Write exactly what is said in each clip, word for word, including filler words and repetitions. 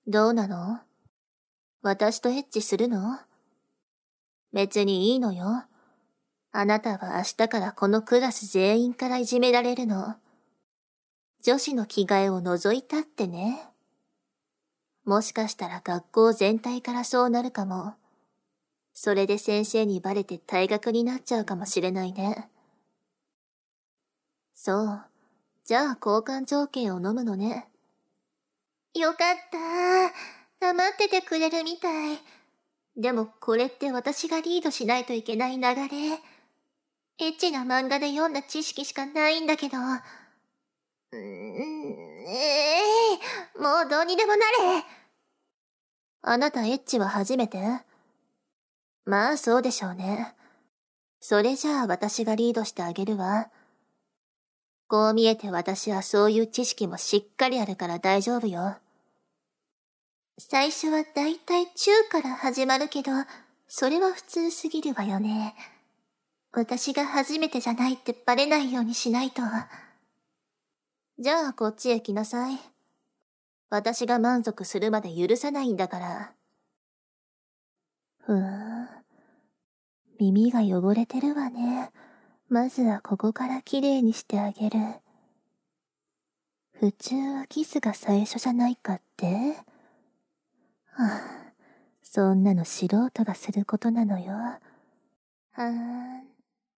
どうなの？私とエッチするの？別にいいのよ。あなたは明日からこのクラス全員からいじめられるの。女子の着替えを除いたってね。もしかしたら学校全体からそうなるかも。それで先生にバレて退学になっちゃうかもしれないね。そう。じゃあ交換条件を飲むのね。よかった。黙っててくれるみたい。でもこれって私がリードしないといけない流れ。エッチな漫画で読んだ知識しかないんだけど。うーん、ええー、もうどうにでもなれ。あなたエッチは初めて？まあそうでしょうね。それじゃあ私がリードしてあげるわ。こう見えて私はそういう知識もしっかりあるから大丈夫よ。最初はだいたいチューから始まるけど、それは普通すぎるわよね。私が初めてじゃないってバレないようにしないと。じゃあこっちへ来なさい。私が満足するまで許さないんだから。ふーん。耳が汚れてるわね。まずはここからきれいにしてあげる。普通はキスが最初じゃないかって？はあ、そんなの素人がすることなのよ。はーん。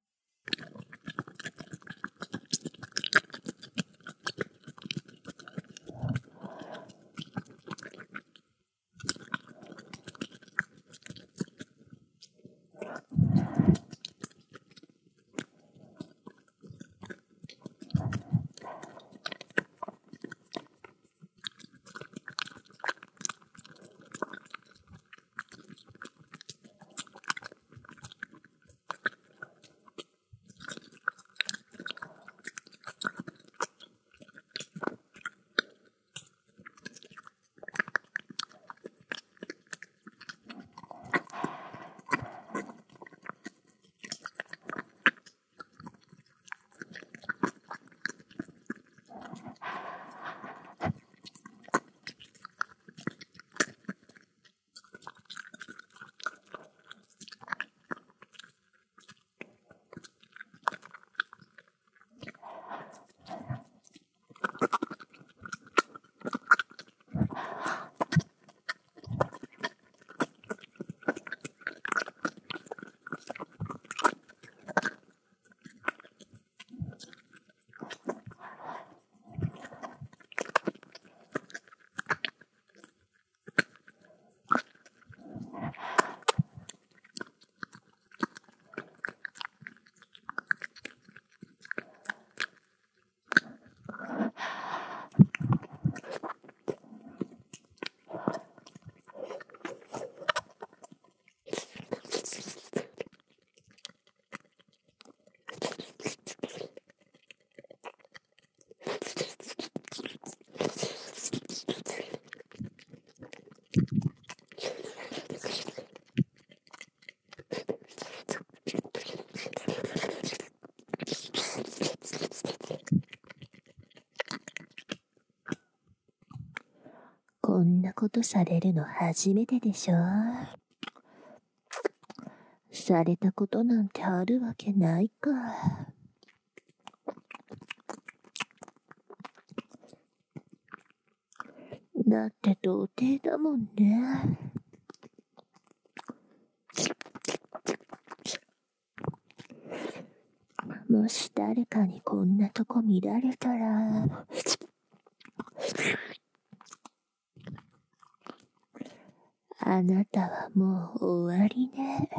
こんなことされるの初めてでしょ。されたことなんてあるわけないか。だって童貞だもんね。もし誰かにこんなとこ見られたら、あなたはもう終わりね。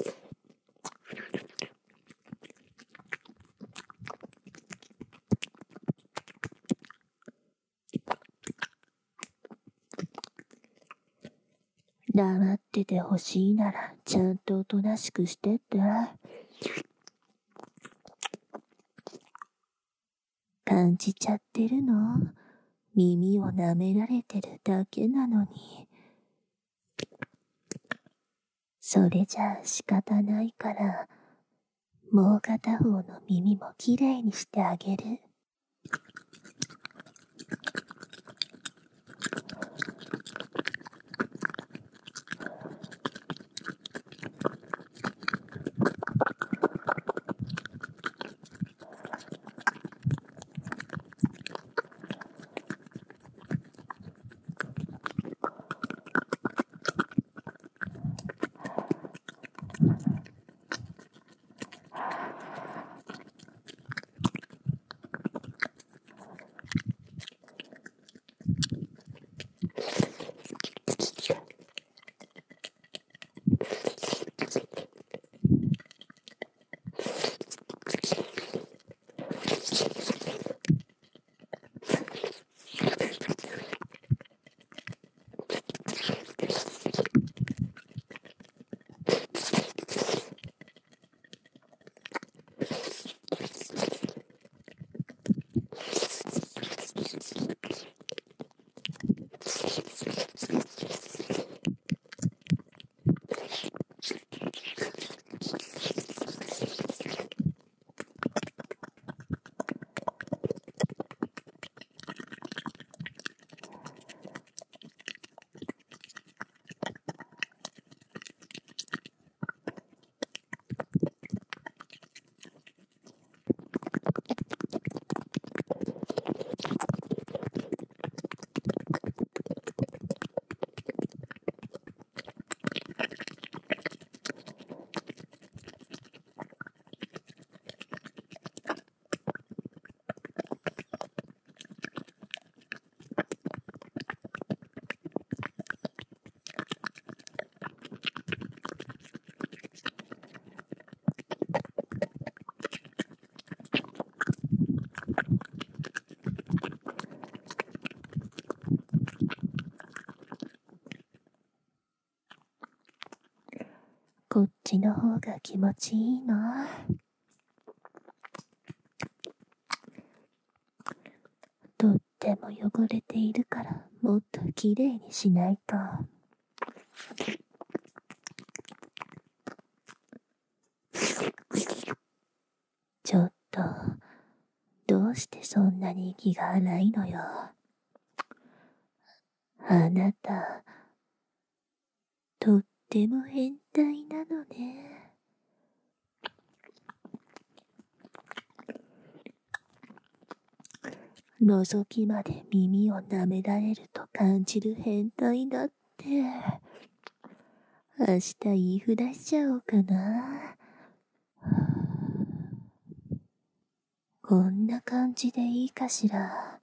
黙っててほしいならちゃんとおとなしくしてって。感じちゃってるの？耳を舐められてるだけなのに。それじゃあ仕方ないから、もう片方の耳もきれいにしてあげる。 こっちの方が気持ちいいな。とっても汚れているからもっときれいにしないと。ちょっと、どうしてそんなに息が荒いのよ。あなた、とっても変態なのね。覗きまで耳を舐められると感じる変態だって。明日言いふらしちゃおうかな。こんな感じでいいかしら。は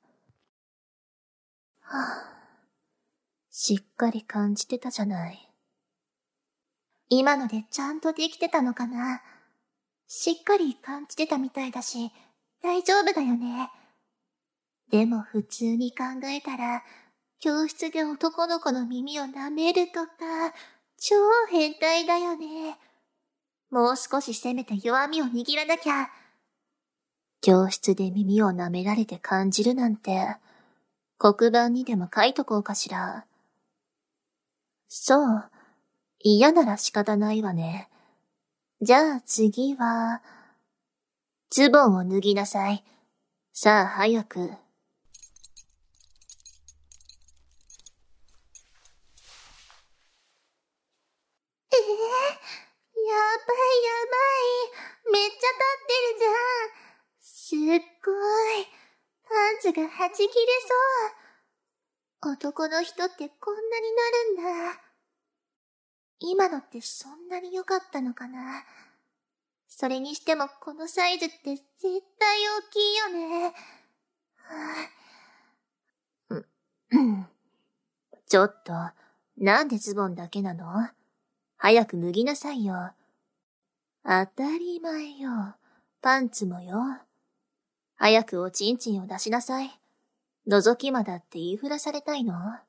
あ、しっかり感じてたじゃない。今のでちゃんとできてたのかな。しっかり感じてたみたいだし、大丈夫だよね。でも普通に考えたら、教室で男の子の耳を舐めるとか、超変態だよね。もう少しせめて弱みを握らなきゃ。教室で耳を舐められて感じるなんて、黒板にでも書いとこうかしら。そう、嫌なら仕方ないわね。じゃあ次は、ズボンを脱ぎなさい。さあ早く。えー、やばいやばい。めっちゃ立ってるじゃん。すっごい。パンツがはち切れそう。男の人ってこんなになるんだ。今のってそんなに良かったのかな。それにしてもこのサイズって絶対大きいよね。はぁ、う、うん。ちょっと、なんでズボンだけなの？早く脱ぎなさいよ。当たり前よ。パンツもよ。早くおちんちんを出しなさい。覗き魔だって言いふらされたいの？うわ、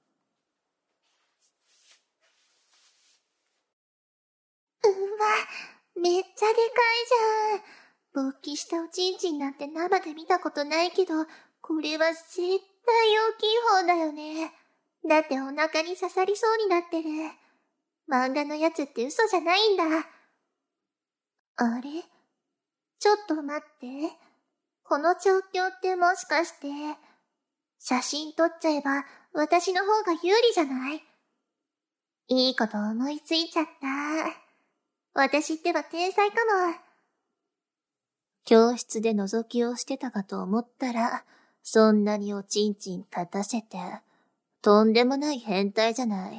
めっちゃでかいじゃん。勃起したおちんちんなんて生で見たことないけど、これは絶対大きい方だよね。だってお腹に刺さりそうになってる。漫画のやつって嘘じゃないんだ。あれ？ちょっと待って。この状況ってもしかして、写真撮っちゃえば私の方が有利じゃない？いいこと思いついちゃった。私ってば天才かも。教室で覗きをしてたかと思ったら、そんなにおちんちん立たせて、とんでもない変態じゃない。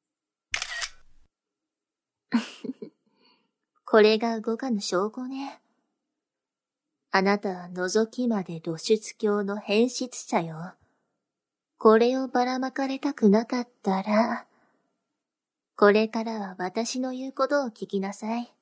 これが動かぬ証拠ね。あなたは覗きまで露出狂の変質者よ。これをばらまかれたくなかったら、これからは私の言うことを聞きなさい。